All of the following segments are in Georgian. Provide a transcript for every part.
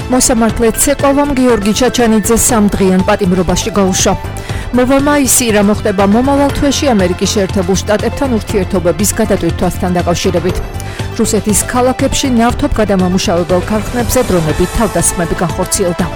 მოსამართლე ცეკვავამ გიორგი ჩაჩანიძე 3 დღიან პატიმრობაში გაუშვა. მოვამაისი რა მოხდება მომავალ თვეში ამერიკის შეერთებულ შტატებთან ურთიერთობების გადატვირთვასთან დაკავშირებით. რუსეთის ქალაქებში ნავთობგადამამუშავებელ ქარხნებზე დრონებით თავდასხმები განხორციელდა.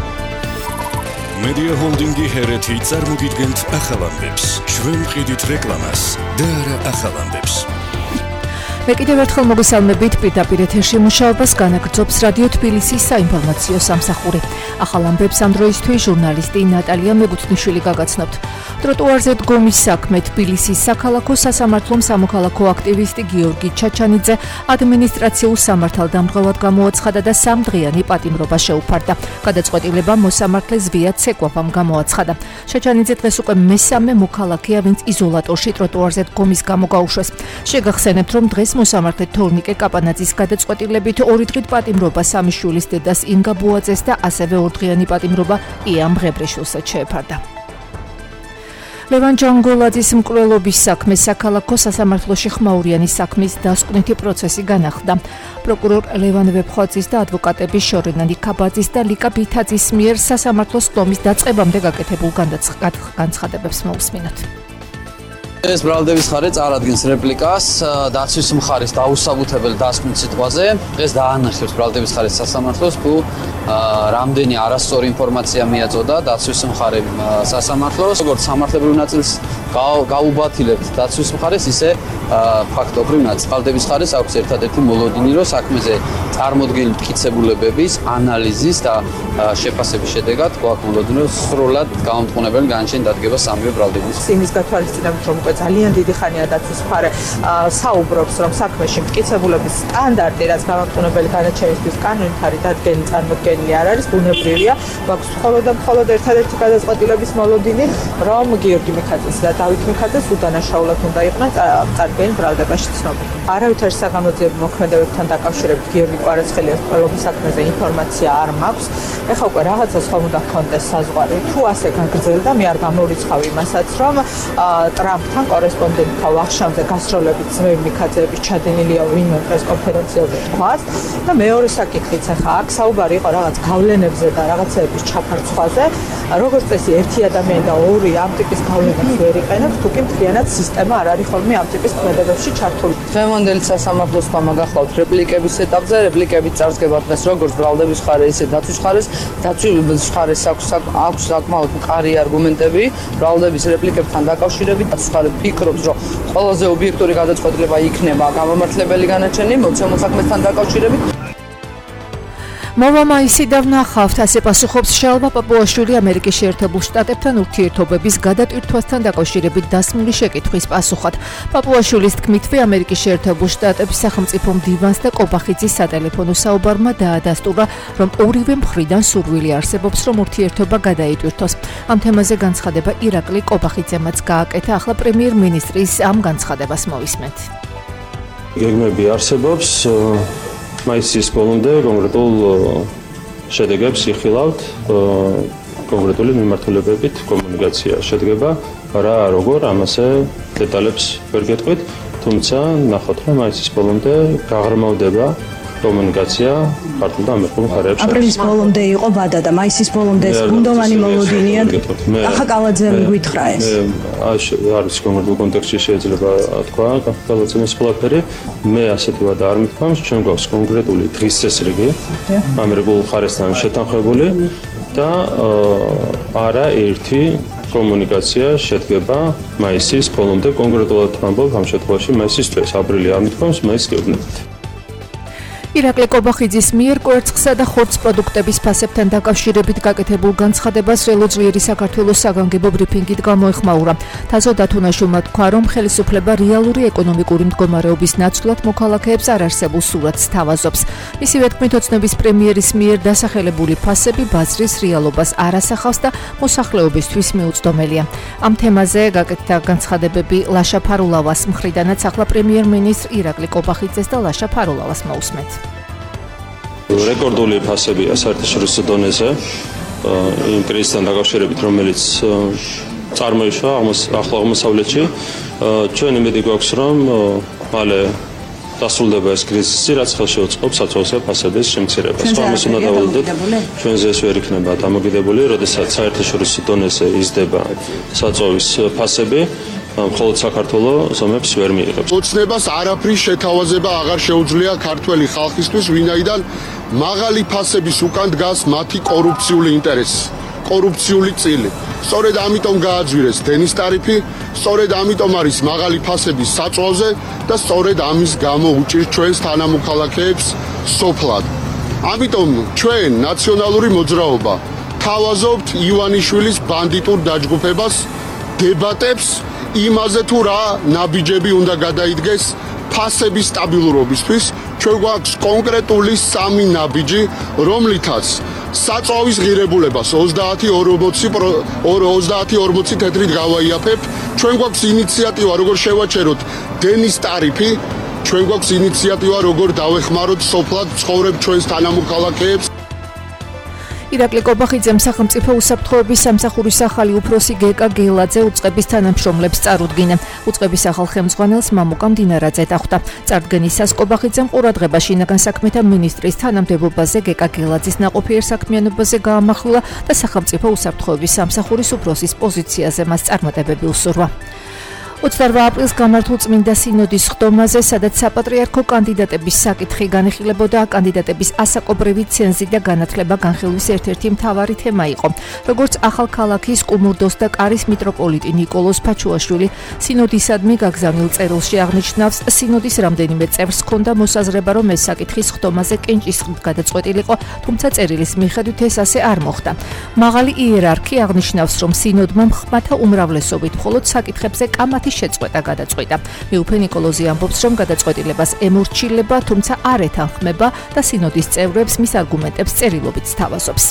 Media Holdingi ჰერეთი წარმოგიდგენთ ახალ ამბებს. ჩვენ ვყიდით რეკლამას და არა ახალ ამბებს. მე კიდევ ერთხელ მოგესალმებით პირდაპირ ეთერში მუშაობას განაგრძობს რადიო თბილისის საინფორმაციო სამსახური. ახალ ამბებს ამ დროისთვის ჟურნალისტი ნატალია მეგუთნიშვილი გაგაცნობთ. ტროტუარზე დგომის საქმე თბილისის საქალაქო სასამართლომ სამოქალაქო აქტივისტი გიორგი ჩაჩანიძე ადმინისტრაციულ სამართალდამღვრად გამოაცხადა და 3 დღიანი პატიმრობა შეუფარდა. გადაწყვეტილება მოსამართლეს ვია ცეკვავამ გამოაცხადა. ჩაჩანიძე დღეს უკვე მესამე მოქალაქეა, ვინც იზოლატორში ტროტუარზე დგომის გამო გაუშვეს. შეგახსენებთ, რომ დღეს მოსამართლე თორნიკე კაპანაძის გადაწყვეტილებით 2 დღით პატიმრობა სამი შვილის დედას ინგა ბუაძეს და ასევე 2 დღიანი პატიმრობა იამ ღებრეშვილსაც შეეფარდა. ლევან ჯანგოლაძის მკვლელობის საქმე საქალაქო სასამართლოში ხმაურიანი საქმის დასკვნითი პროცესი განახლდა. პროკურორ ლევან ვეფხვაძის და ადვოკატების შორენანი ქაბაძის და ლიკა ბითაძის მიერ სასამართლოს ხდომის დაწყებამდე გაკეთებულ განცხადებებს მოусმინოთ. ეს ბრალდების ხარე წარადგენს რეპლიკას დაცვის მხარის დაუსაბუთებელი დასკვნის სიტყვაზე. ეს დაანახებს ბრალდების ხარის სასამართლოს, თუ რამდენი არასწორი ინფორმაცია მიაწოდა დაცვის მხარე სასამართლოს. როგორც სამართლებრივ ნაწილს გაუბათილებთ დაცვის მხარეს, ისე ფაქტობრივ ნაწილს. ბრალდების ხარეს აქვს ერთადერთი მოლოდინი, რომ საქმეზე წარმოდგენილი მტკიცებულებების ანალიზის და შეფასების შედეგად გვაქვს მოლოდინი, რომ სრულად გამომტყუნებელი განაჩენი დადგება სამივე ბრალდების. იმის გათვალისწინებით, რომ ძალიან დიდი ხანია დაცვის მხარე საუბრობს, რომ საქმეში მტკიცებულების სტანდარტი, რაც გამომტყუნებელი განაჩენისთვის კანონით არის დადგენილი, წარმოდგენილი არ არის, ბუნებრივია. გვაქვს მხოლოდ და მხოლოდ ერთადერთი გადაწყვეტილების მოლოდინი, რომ გიორგი მიხაძის და დავით მიხაძეს უდანაშაულად უნდა იყვნენ წარდგენილ ბრალდებაში ცნობილი. არავითარი საგამოძიებო მოქმედებებთან დაკავშირებით გიორგი კვარაცხელიას მკვლელობის საქმეზე ინფორმაცია არ მაქვს. ეხლა უკვე რაღაცა ხომ უნდა ჰქონდეს საზღვარი. თუ ასე გაგრძელდა, მე არ გამორიცხავ იმასაც, რომ ტრამპთან კორესპონდენტთა ვახშამზე გასროლებით ძმები მიხაძეების ჩადენილია ვინმე პრესკონფერენციაზე თქვას და მეორე საკითხიც ახლა აქ საუბარი იყო რაღაც გავლენებზე და რაღაცეების ჩაფარცხვაზე. როგორც წესი ერთი ადამიანი და ორი ამ ტიპის გავლენებს ვერ იყენებს, თუ კი მთლიანად სისტემა არ არის ხოლმე ამ ტიპის ქმედებებში ჩართული. დღევანდელი სასამართლოს თამა გახლავთ რეპლიკების ეტაპზე. რეპლიკებით წარსდგება დღეს როგორც ბრალდების ხარე, ისე დაცვის ხარეს. დაცვის ხარეს აქვს საკმაოდ მყარი არგუმენტები ბრალდების რეპლიკებთან დაკავშირებით. დაცვის ხარე ფიქრობს, რომ ყველაზე ობიექტური გადაწყვეტილება იქნება გამომართლებელი განაჩენი მოცემულ საქმესთან დაკავშირებით. მოვამაისი და ვნახავთ, ასე პასუხობს შალვა პაპუაშვილი ამერიკის შეერთებულ შტატებთან ურთიერთობების გადატვირთვასთან დაკავშირებით დასმული შეკითხვის პასუხად. პაპუაშვილის თქმითვე ამერიკის შეერთებულ შტატების სახელმწიფო მდივანს და კობახიძის სატელეფონო საუბარმა დაადასტურა, რომ ორივე მხრიდან სურვილი არსებობს, რომ ურთიერთობა გადაიტვირთოს. ამ თემაზე განცხადება ირაკლი კობახიძემაც გააკეთა. ახლა პრემიერ-მინისტრის ამ განცხადებას მოვისმენთ. გეგმები არსებობს. მაისის ბოლომდე კონკრეტულ შედეგებს იხილავთ, კონკრეტული მიმართულებებით კომუნიკაცია შედგება, რა როგორ ამასე დეტალებს ვერ გეტყვით, თუმცა ნახოთ, რომ მაისის ბოლომდე გაღრმავდება კომუნიკაცია ქართულ და ამერიკულ მხარეებს. აპრილის ბოლომდე იყო ვადა და მაისის ბოლომდე გუნდოვანი მოლოდინია. ახლა კალაძემ გითხრა ეს. არის კონკრეტულ კონტექსტში შეიძლება თქვა, კალაძემის ყველაფერი. მე ასეთი ვადა არ მithქვამს, ჩვენ გვაქვს კონკრეტული დღის წესრიგი ამერიკულ მხარესთან შეთანხმებული და არა ერთი კომუნიკაცია შედგება მაისის ბოლომდე. კონკრეტულად ვამბობ ამ შემთხვევაში მაისის თვეს, აპრილი არ მithქვამს, მაისს გეუბნებით. ირაკლი კობახიძის მიერ კვერცხსა და ხორცს პროდუქტების ფასებთან დაკავშირებით გაკეთებულ განცხადებას რელო ძლიერი საქართველოს საგანგებო ბრიფინგით გამოეხმაურა. თაზო დათუნაშვილმა თქვა, რომ ხელისუფლება რეალური ეკონომიკური მდგომარეობის ნაცვლად მოქალაქეებს არ არსებულ სურათს თავაზობს. მისივე თქმით, ოცნების პრემიერის მიერ დასახელებული ფასები ბაზრის რეალობას არ ასახავს და მოსახლეობისთვის მიუწვდომელია. ამ თემაზე გაკეთდა განცხადებები ლაშა ფარულავას მხრიდანაც. ახლა პრემიერ-მინისტრ ირაკლი კობახიძეს და ლაშა ფარულავას მოусმენთ. რეკორდული ფასებია საერთაშორისო დონეზე იმ კრიზისთან დაკავშირებით, რომელიც წარმოიშვა ახლო აღმოსავლეთში. ჩვენ იმედი გვაქვს, რომ მალე დასრულდება ეს კრიზისი, რაც ხელში უწყობს საწვავსა ფასების შემცირებას. სხვა ამას უნდა დავალოდოთ, ჩვენზე ეს ვერ იქნება დამოკიდებული, როდესაც საერთაშორისო დონეზე იზრდება საწვავის ფასები. მხოლოდ საქართველოს ზომებს ვერ მიიღებს. ოცნებას არაფრის შეთავაზება აღარ შეუძლია ქართველი ხალხისთვის, ვინაიდან მაღალი ფასების უკან დგას მათი კორუფციული ინტერესი, კორუფციული წილი. სწორედ ამიტომ გააძვირეს დენის ტარიფი, სწორედ ამიტომ არის მაღალი ფასების საწვავზე და სწორედ ამის გამო უჭირს ჩვენს თანამოქალაქეებს სოფლად. ამიტომ ჩვენ ნაციონალური მოძრაობა თავაზობთ ივანიშვილის ბანდიტურ დაჯგუფებას, დებატებს იმაზე თუ რა ნაბიჯები უნდა გადაიდგეს ფასების სტაბილურობისთვის. ჩვენ გვაქვს კონკრეტული 3 ნაბიჯი, რომლითაც საწვავის ღირებულებას 30-40 თეთრით გავაიაფებ. ჩვენ გვაქვს ინიციატივა, როგორ შევაჩეროთ დენის ტარიფი, ჩვენ გვაქვს ინიციატივა, როგორ დავეხმაროთ სოფლად ცხოვრებ ჩვენს თანამოქალაქეებს. ირაკლი კობახიძემ სახელმწიფო უსაფრთხოების სამსახურის ახალი უფროსი გეკა გელაძე უწყების თანამშრომლებს წარუდგინა. უწყების ახალ ხელმძღვანელს მამუკა მდინარაძე დახვდა. წარდგენისას კობახიძემ ყურადღება შინაგან საქმეთა მინისტრის თანამდებობაზე გეკა გელაძის ნაყოფიერ საქმიანობაზე გაამახვილა და სახელმწიფო უსაფრთხოების სამსახურის უფროსის პოზიციაზე მას წარმატებები უსურვა. 28 აპრილს გამართულ წმინდა სინოდის ხდომაზე, სადაც საპატრიარქო კანდიდატების საკითხი განიხილებოდა, კანდიდატების ასაკობრივი ცენზი და განათლება განხილვის ერთ-ერთი მთავარი თემა იყო. როგორც ახალქალაქის კუმურდოს და კარის მიტროპოლიტი ნიკოლოზ ფაჩუაშვილი სინოდისადმი გაგზავნილ წერილში აღნიშნავს, სინოდის რამდენიმე წევრს ჰქონდა მოსაზრება, რომ ეს საკითხის ხდომაზე კენჭისყრით გადაწყვეტილიყო, თუმცა წერილის მიხედვით ეს ასე არ მოხდა. მაღალი იერარქი აღნიშნავს, რომ სინოდმა მხმათა უმრავლესობით მხოლოდ საკითხებზე კამათი შეწყვეტა გადაწყვეტა. მიუფე ნიკოლოზი ამბობს, რომ გადაწყვეტილებას ემორჩილება, თუმცა არ ეთანხმება და სინოდის წევრებს მის არგუმენტებს წერილობით სთავაზობს.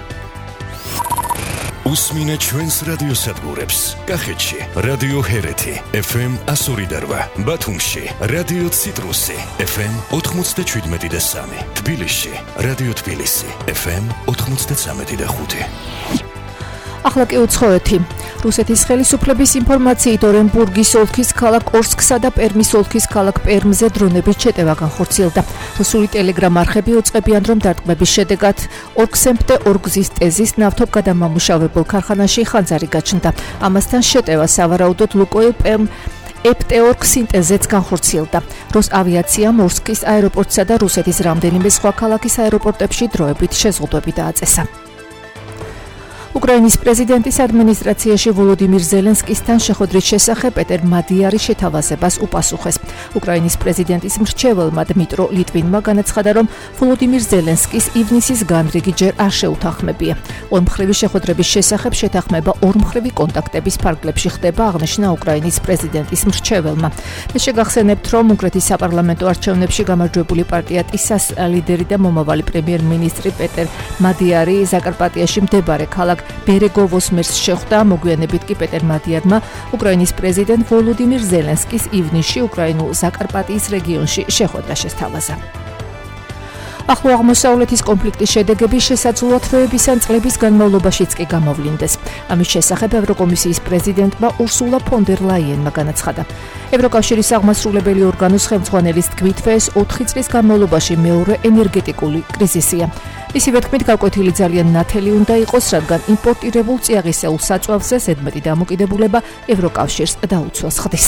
უსმინე ჩვენს რადიოსადგურებს. კახეთში რადიო ჰერეთი FM 102.8, ბათუმში რადიო ციტრუსი FM 97.3, თბილისში რადიო თბილისი FM 93.5. ახლა კი უცხოეთი. რუსეთის ხელისუფლების ინფორმაციით ორენბურგის ოლქის ქალაქ ორსკსა და პერმის ოლქის ქალაქ პერმზე დრონებით შეტევა განხორციელდა. რუსული ტელეგრამ არხები უწყებიან, რომ დარტყმების შედეგად ორგზემპტე ორგზის ტეზის ნავთობგადამამუშავებელ ქარხანაში ხანძარი გაჩნდა. ამასთან შეტევა სავარაუდოდ ლუკოილ ეპტეორგ სინტეზეც განხორციელდა. როს ავიაციამ ორსკის აეროპორტსა და რუსეთის რამდენიმე სხვა ქალაქის აეროპორტებში დროებით შეზღუდვები დააწესა. უკრაინის პრეზიდენტის ადმინისტრაციაში ვოლოდიმირ ზელენსკისთან შეხვედრის შესახებ პეტერ მადიარის შეთავაზებას უპასუხეს. უკრაინის პრეზიდენტის მრჩეველმა დმიტრო ლიტვინმა განაცხადა, რომ ვოლოდიმირ ზელენსკის ივნისის განრიგი ჯერ არ შეუთანხმებია. ორმხრივი შეხვედრების შესახებ შეთანხმება ორმხრივი კონტაქტების ფარგლებში ხდება, აღნიშნა უკრაინის პრეზიდენტის მრჩეველმა. ეს შეგახსენებთ, რომ უნგრეთის საპარლამენტო არჩევნებში გამარჯვებული პარტია ტისას ლიდერი და მომავალი პრემიერ-მინისტრი პეტერ მადიარი ზაკარპატიაში მდებარე ქალაქ ბერეგოვოს მერს შეხვდა. მოგვიანებით კი პეტერ მადიარმა უკრაინის პრეზიდენტ ვოლოდიმირ ზელენსკის ივნისში უკრაინულ ზაკარპატიის რეგიონში შეხვედრა შესთავაზა. ახლო აღმოსავლეთის კონფლიქტის შედეგები შესაძლოა თვეების ან წლების განმავლობაშიც კი გამოვლინდეს. ამის შესახებ ევროკომისიის პრეზიდენტმა ურსულა ფონ დერ ლაიენმა განაცხადა. ევროკავშირის აღმასრულებელი ორგანოს ხელმძღვანელის თქმით, ეს 4 წლის განმავლობაში მეორე ენერგეტიკული კრიზისია. ისივე თქმით, გაკვეთილი ძალიან ნათელი უნდა იყოს, რადგან იმპორტირებულ წიაღისეულ საწვავზე ზედმეტი დამოკიდებულება ევროკავშირს დაუცველს ხდის.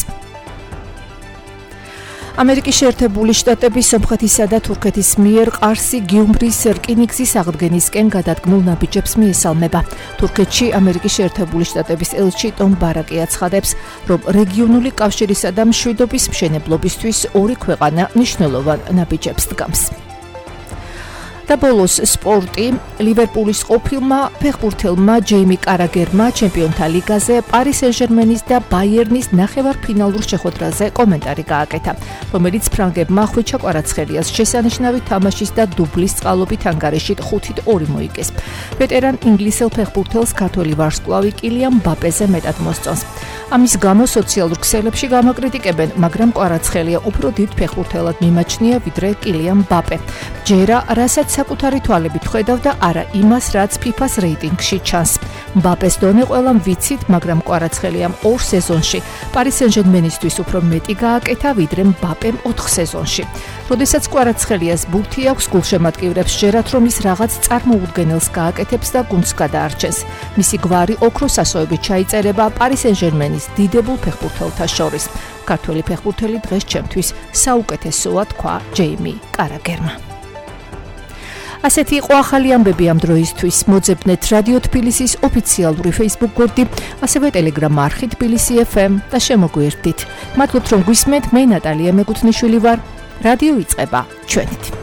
ამერიკის შეერთებული შტატების, სომხეთისა და თურქეთის მიერ ყარსი გიუმრის რკინიგზის აღდგენისკენ გადადგმულ ნაბიჯებს მიესალმება. თურქეთში ამერიკის შეერთებული შტატების ელჩი ტომ ბარაკი აცხადებს, რომ რეგიონული კავშირისა და მშვიდობის მშენებლობისთვის ორი ქვეყანა მნიშვნელოვან ნაბიჯებს დგამს. და ბოლოს სპორტი. ლივერპულის ყოფილმა ფეხბურთელმა ჯეიმი კარაგერმა ჩემპიონთა ლიგაზე პარი სენ-ჟერმენის და ბაიერნის ნახევარფინალურ შეხვედრაზე კომენტარი გააკეთა, რომელიც ფრანგებმა ხვიჩა კვარაცხელიას შესანიშნავი თამაშის და დუბლის წყალობით ანგარიშით 5-2 მოიგეს. ვეტერან ინგლისელ ფეხბურთელს ქართველი ვარსკვლავი კილიან მბაპეზე მეტად მოსწონს. ამის გამო სოციალურ ქსელებში გამაკრიტიკებენ, მაგრამ კვარაცხელია უფრო დიდ ფეხბურთელად მიმაჩნია ვიდრე კილიან მბაპე. ჯერა, რასაც საკუთარი თვალებით ხედავ და არა იმას, რაც FIFA-ს რეიტინგში ჩანს. მბაპეს დონე ყველამ ვიცით, მაგრამ კვარაცხელიამ 2 სეზონში Paris Saint-Germain-ისთვის უფრო მეტი გააკეთა, ვიდრე მბაპემ 4 სეზონში. როდესაც კვარაცხელიას ბურთი აქვს, გულშემატკივრებს ჯერათ, რომ ის რაღაც წარმოუდგენელს გააკეთებს და გუნდს გადაარჩენს. მისი გვარი ოქროს ასოებით ჩაიწერება Paris Saint-Germain-ის დიდებულ ფეხბურთელთა შორის. ქართველი ფეხბურთელი დღეს ჩემთვის საუკეთესოა, თქვა ჯეიმი კარაგერმა. ასეთი იყო ახალი ამბები ამ დროისთვის. მოძებნეთ რადიო თბილისის ოფიციალური Facebook გვერდი, ასევე Telegram არხი თბილისი FM და შემოგვიერთდით. მადლობთ რომ გვისმენთ, მე ნატალია მეკუთვნიშვილი ვარ. რადიო იწყება ჩვენით.